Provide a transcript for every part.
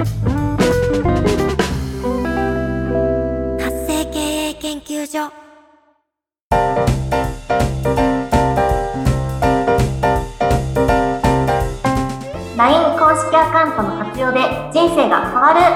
活性経営研究所。 LINE 公式アカウントの活用で人生が変わる。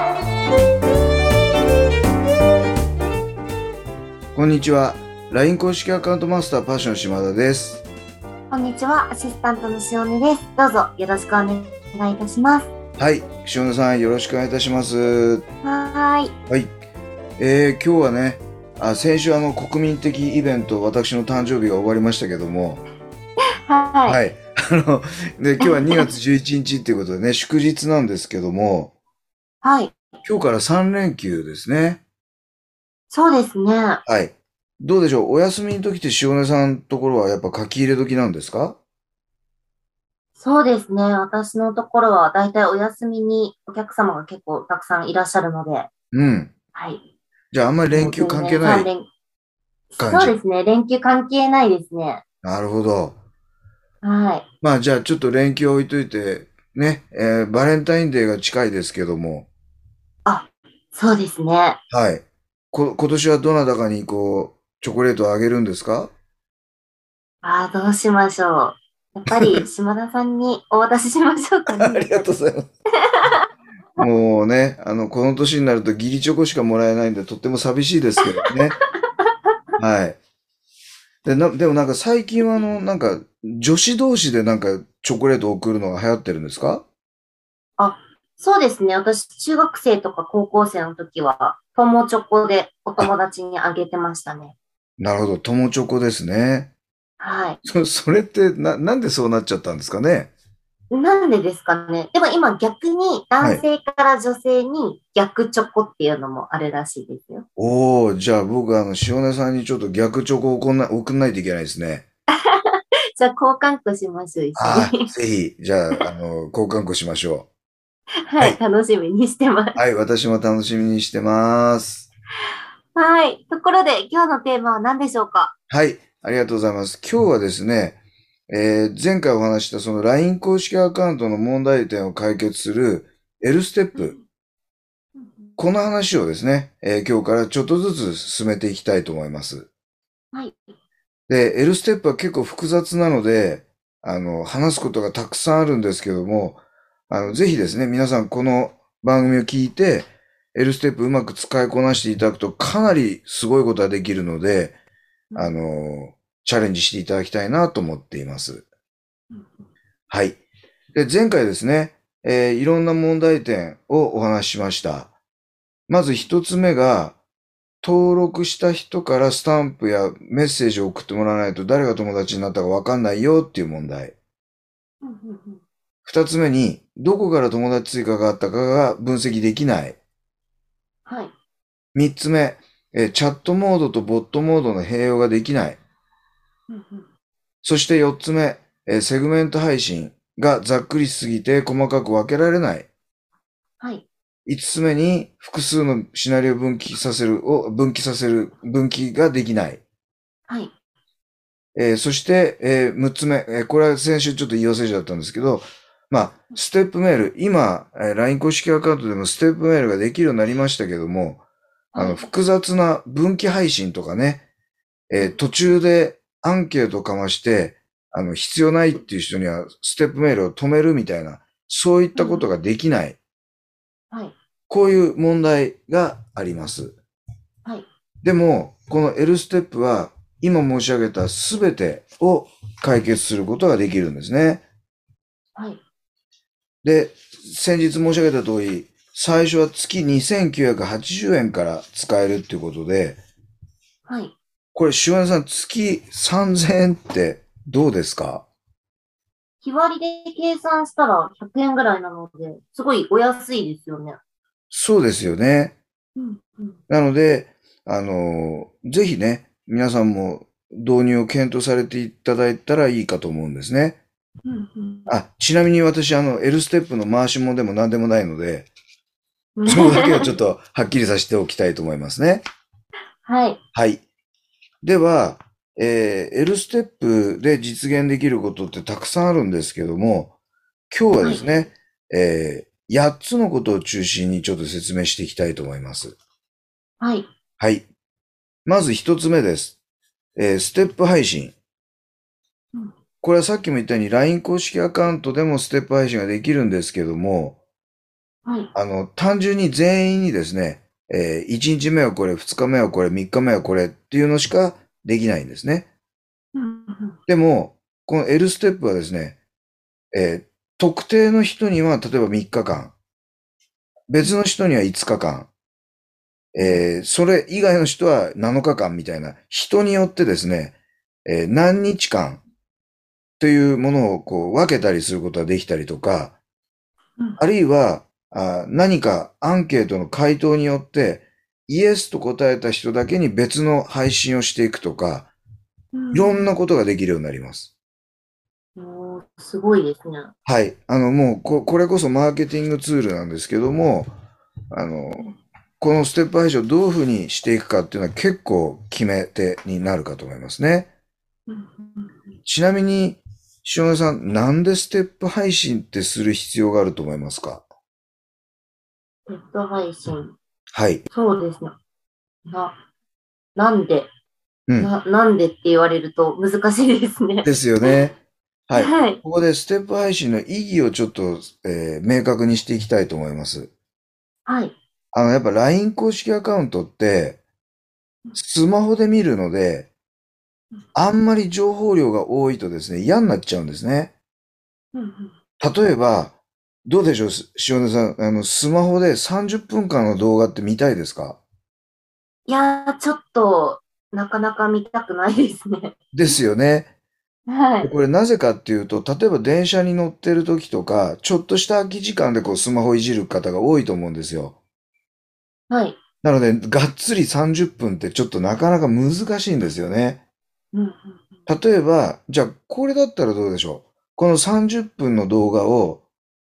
こんにちは。LINE 公式アカウントマスターパッション島田です。 こんにちは、アシスタントの塩根です。どうぞよろしくお願いいたします。 はい、塩根さんよろしくお願いいたします。 はい。 今日はね、先週国民的イベント、私の誕生日が終わりましたけども、 はい。 はい。で、今日は2月11日っていうことでね、祝日なんですけども、 はい。 今日から3連休ですね。 そうですね。 はい。どうでしょう、お休みの時って塩根さんのところはやっぱ書き入れ時なんですか？ そうですね。私のところはだいたいお休みにお客様が結構たくさんいらっしゃるので、 うん。 はい。 じゃああんまり連もう休関係全然ない 3連、 感じ。 そうですね。連休関係ないですね。 なるほど。 はい。 まあじゃあちょっと連休置いといて、ね、バレンタインデーが近いですけども、 あ、そうですね。 はい。今年はどなたかにチョコレートをあげるんですか？ どうしましょう。やっぱり島田さんにお渡ししましょうかね。 ありがとうございます。もうね、この年になると義理チョコしかもらえないんで、とっても寂しいですけどね。はい。でもなんか最近は女子同士でチョコレートを送るのが流行ってるんですか？ あ、そうですね。私、中学生とか高校生の時は、友チョコでおあ、 友達にあげてましたね。 なるほど、友チョコですね。 はい。 それってなんでそうなっちゃったんですかね？ なんでですかね。でも今逆にはい。 男性から女性に逆チョコっていうのもあるらしいですよ。 おー、じゃあ僕塩根さんにちょっと逆チョコを送んないといけないですね。 じゃあ交換っこしましょう、一緒に。 ぜひ、じゃあ、交換庫しましょう。 はい、 はい。 楽しみにしてます。 はい、私も楽しみにしてます。 はい。ところで今日のテーマは何でしょうか？ はい、ありがとうございます。今日はですね、前回お話ししたその LINE 公式アカウントの問題点を解決する L ステップ、 うんうんこの話をですね、今日からちょっとずつ進めていきたいと思います。 はい。 で、L ステップは結構複雑なので、話すことがたくさんあるんですけども、ぜひですね、皆さんこの番組を聞いて、L ステップうまく使いこなしていただくと、かなりすごいことができるので、あの、チャレンジしていただきたいなと思っています。はい。で、前回ですね、いろんな問題点をお話ししました。まず一つ目が、登録した人からスタンプやメッセージを送ってもらわないと誰が友達になったかわかんないよっていう問題。 うんうん二つ目に、どこから友達追加があったかが分析できない。 はい。 三つ目、チャットモードとボットモードの併用ができない。 うんうんそして四つ目、セグメント配信がざっくりしすぎて細かく分けられない。 はい。 五つ目に、複数のシナリオを分岐ができない。 はい。 そして、6つ目、これは先週ちょっと言い忘れちゃったんですけど、まあ、ステップメール、今、LINE 公式アカウントでもステップメールができるようになりましたけども、 はい。 複雑な分岐配信とかね、途中でアンケートをかまして、必要ないっていう人にはステップメールを止めるみたいな、そういったことができない。 はい。 こういう問題があります。 はい。 でも、この L ステップは、今申し上げたすべてを解決することができるんですね。 はい。 で、先日申し上げた通り、最初は月2980円から使えるっていうことで、 はい。 これ、塩根さん、月3000円ってどうですか？ 日割りで計算したら100円ぐらいなので、すごいお安いですよね。 そうですよね。 うんうん。 なので、ぜひね、皆さんも導入を検討されていただいたらいいかと思うんですね。 うんちなみに私、L ステップの回し物でも何でもないので、 うん。 そこだけはちょっとはっきりさせておきたいと思いますね。 はい。 はい。では、L ステップで実現できることってたくさんあるんですけども、今日ははい。 ですね、 8つのことを中心にちょっと説明していきたいと思います。 はい。 はい。まず1つ目です。ステップ配信。 うん。 これはさっきも言ったように LINE 公式アカウントでもステップ配信ができるんですけども、 はい。 単純に全員にですね、1日目はこれ、2日目はこれ、3日目はこれっていうのしかできないんですね。 うん。 でも、この L ステップはですね、特定の人には例えば3日間、別の人には5日間、それ以外の人は7日間みたいな、人によってですね、何日間というものをこう分けたりすることができたりとか、あるいは何かアンケートの回答によってイエスと答えた人だけに別の配信をしていくとか、いろんなことができるようになります。 おー、すごいですね。 はい。もうこれこそマーケティングツールなんですけども、このステップ配信をどういうふうにしていくかっていうのは結構決め手になるかと思いますね。ちなみに、塩根さん、なんでステップ配信ってする必要があると思いますか？ ネット配信。 はい。 そうですね。なんで、 うん。 なんでって言われると難しいですね。 ですよね。はい。 はい。 ここでステップ配信の意義をちょっと、明確にしていきたいと思います。 はい。 やっぱ LINE 公式アカウントって、スマホで見るので、あんまり情報量が多いとですね、嫌になっちゃうんですね。例えば、どうでしょう、塩根さん。スマホで30分間の動画って見たいですか？ いやー、ちょっと、なかなか見たくないですね。 ですよね。 はい。 これなぜかっていうと、例えば電車に乗ってる時とか、ちょっとした空き時間でこうスマホいじる方が多いと思うんですよ。 はい。 なので、がっつり30分ってちょっとなかなか難しいんですよね。 うん。 例えば、じゃあこれだったらどうでしょう。この30分の動画を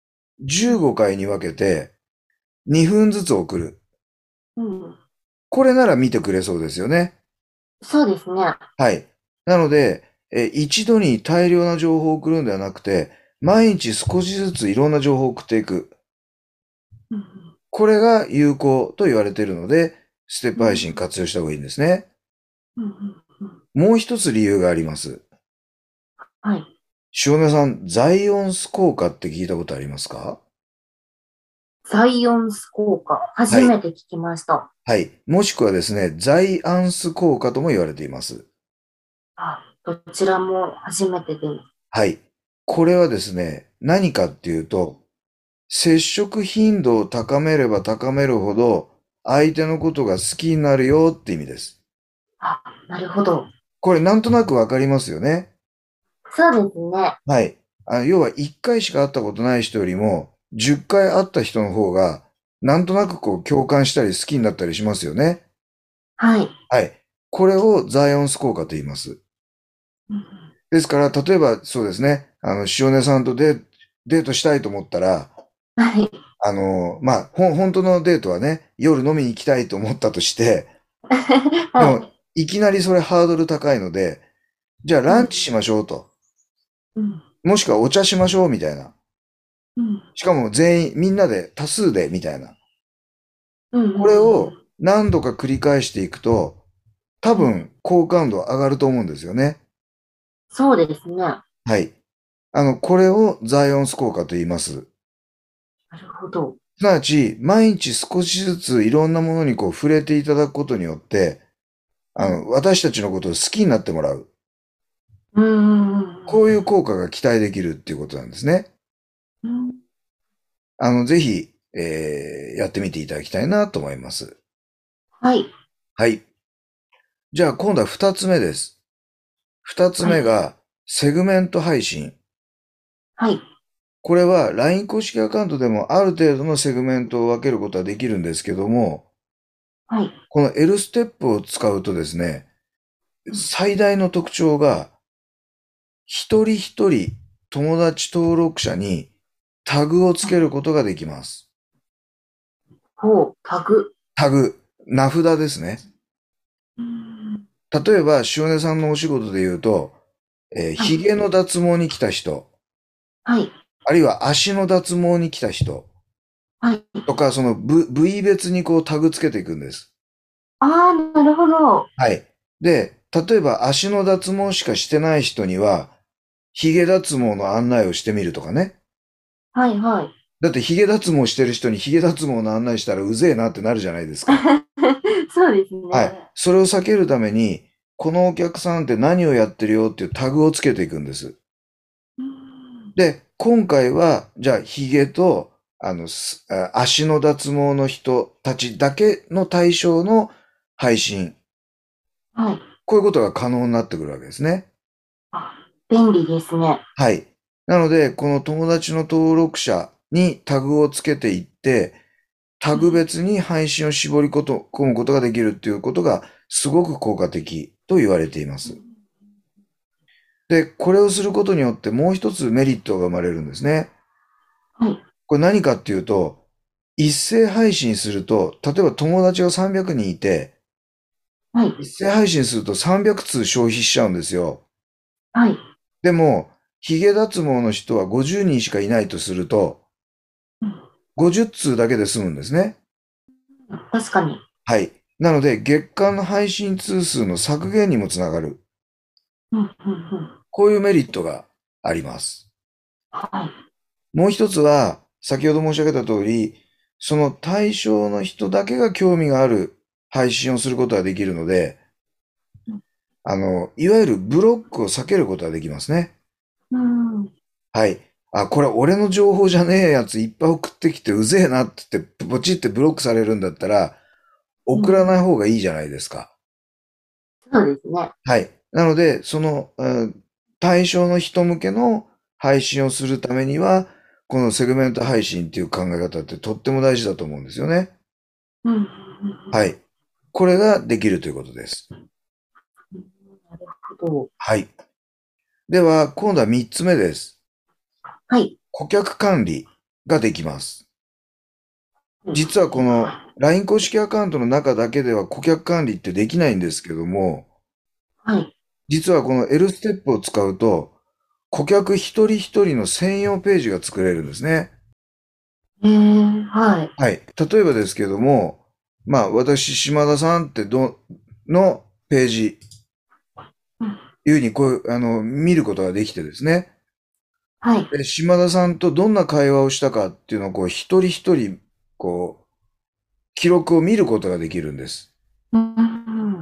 15回に分けて2分ずつ送る。 うん。 これなら見てくれそうですよね。 そうですね。 はい。なので、一度に大量な情報を送るんではなくて、毎日少しずついろんな情報を送っていく。これが有効と言われているので、ステップ配信活用した方がいいんですね。もう一つ理由があります。 はい。 塩根さん、ザイオンス効果って聞いたことありますか？ ザイオンス効果。 はい。 初めて聞きました。 はい。もしくはですね、ザイアンス効果とも言われています。 どちらも初めてです。 はい。これはですね、何かっていうと、接触頻度を高めれば高めるほど、相手のことが好きになるよって意味です。 なるほど。 これなんとなくわかりますよね。 そうですね。 はい。要は1回しか会ったことない人よりも、10回会った人の方が、なんとなくこう共感したり好きになったりしますよね。 はい。 はい。これをザイオンス効果と言います。ですから、例えばそうですね、塩根さんとデートしたいと思ったら、 はい。 本当のデートはね、夜飲みに行きたいと思ったとして、でも、 はい。 いきなりそれハードル高いので、じゃあランチしましょうと。 うん。 もしくはお茶しましょうみたいな。 うん。 しかも全員、みんなで多数でみたいな。 うん。 これを何度か繰り返していくと、多分好感度上がると思うんですよね。 そうですね。なはい。これをザイオンス効果と言います。 るほど。 すなわち、毎日少しずついろんなものにこう触れていただくことによって、私たちのことを好きになってもらう。 うん。 こういう効果が期待できるっていうことなんですね。 うん。 ぜひ、やってみていただきたいなと思います。 はい。 はい。じゃあ今度は二つ目です。二つはい。 目が、セグメント配信。 はい。 これは LINE 公式アカウントでもある程度のセグメントを分けることはできるんですけども、 はい。 この L ステップを使うとですね、最大の特徴が、一人一人友達登録者にタグをつけることができます。 タグ。 タグ、名札ですね。 うん。 例えば、塩根さんのお仕事で言うと、 はい。 髭の脱毛に来た人、 はい。 あるいは足の脱毛に来た人、 はい。 とか、その部位別にこうタグつけていくんです。 ああ、なるほど。 はい。で、例えば足の脱毛しかしてない人には、髭脱毛の案内をしてみるとかね。 はいはい。 だって髭脱毛してる人に髭脱毛の案内したらうぜえなってなるじゃないですか。 そうですはい。 ね。 それを避けるために、このお客さんって何をやってるよっていうタグをつけていくんです。 うん。 で、今回は、じゃあ、髭と、足の脱毛の人たちだけの対象の配信。 はい。 こういうことが可能になってくるわけですね。 あ、便利ですね。 はい。なので、この友達の登録者にタグをつけていって、タグ別に配信を絞り込むことができるっていうことがすごく効果的と言われています。で、これをすることによってもう一つメリットが生まれるんですね。 はい。 これ何かっていうと、一斉配信すると、例えば友達が300人いて、 はい。 一斉配信すると300通消費しちゃうんですよ。 はい。 でも、ヒゲ脱毛の人は50人しかいないとすると、 うん。 50通だけで済むんですね。 確かに。 はい。なので、月間の配信通数の削減にもつながる。 うん。うん。うん。 こういうメリットがあります。 はい。 もう一つは、先ほど申し上げた通り、その対象の人だけが興味がある配信をすることができるので、いわゆるブロックを避けることができますね。 うん。 はい。あ、これ俺の情報じゃねえやついっぱい送ってきてうぜえなって言って、ポチってブロックされるんだったら、送らない方がいいじゃないですか。 そうですね。 はい。なので、その、対象の人向けの配信をするためには、このセグメント配信っていう考え方ってとっても大事だと思うんですよね。 うん。うん。 はい。これができるということです。 うん。なるほど。 はい。では、今度は3つ目です。 はい。 顧客管理ができます。実はこの LINE 公式アカウントの中だけでは顧客管理ってできないんですけども、 はい。 実はこの L ステップを使うと、顧客一人一人の専用ページが作れるんですね。 はい。 はい。例えばですけども、まあ、私、島田さんってのページ、 うん。 いうふうにこう、見ることができてですね。 はい。 で、島田さんとどんな会話をしたかっていうのをこう、一人一人、こう、記録を見ることができるんです。 うん。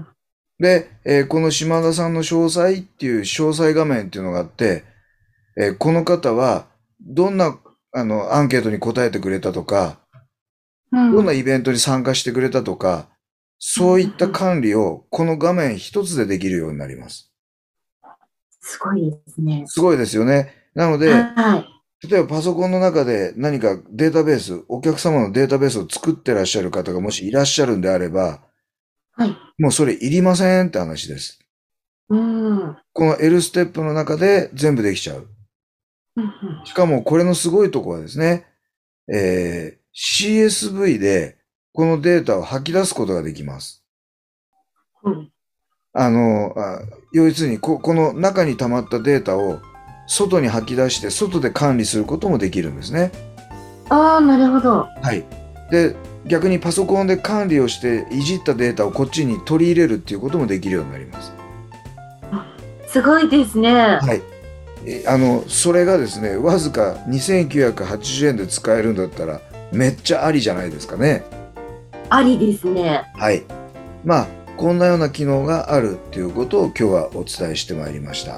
で、この島田さんの詳細っていう詳細画面っていうのがあって、この方はどんなアンケートに答えてくれたとか、 うん。 どんなイベントに参加してくれたとか、そういった管理をこの画面一つでできるようになります。 すごいですね。 すごいですよね。なので、 はい。 例えばパソコンの中で何かデータベース、お客様のデータベースを作ってらっしゃる方がもしいらっしゃるんであれば、 はい。 もうそれいりませんって話です。 うん。うん。 この L ステップの中で全部できちゃう。 うん。 しかもこれのすごいところはですね、CSV でこのデータを吐き出すことができます。 うん。 あの、あ要するにこの中に溜まったデータを外に吐き出して外で管理することもできるんですね。 ああ、なるほど。 はい。で、逆にパソコンで管理をしていじったデータをこっちに取り入れるっていうこともできるようになります。 すごいですね。 はい。それがですね、わずか2980円で使えるんだったら、めっちゃありじゃないですかね。 ありですね。 はい。まあ、こんなような機能があるっていうことを今日はお伝えしてまいりました。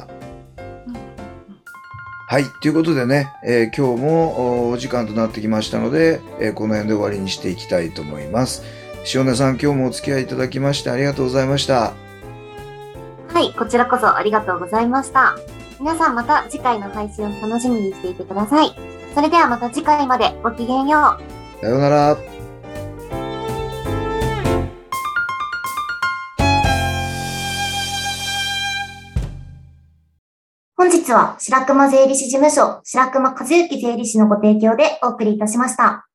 はい。ということでね、今日もお時間となってきましたので、この辺で終わりにしていきたいと思います。塩根さん、今日もお付き合いいただきましてありがとうございました。 はい、こちらこそありがとうございました。皆さんまた次回の配信を楽しみにしていてください。それではまた次回までごきげんよう。 さようなら。 本日は白熊税理士事務所白熊和幸税理士のご提供でお送りいたしました。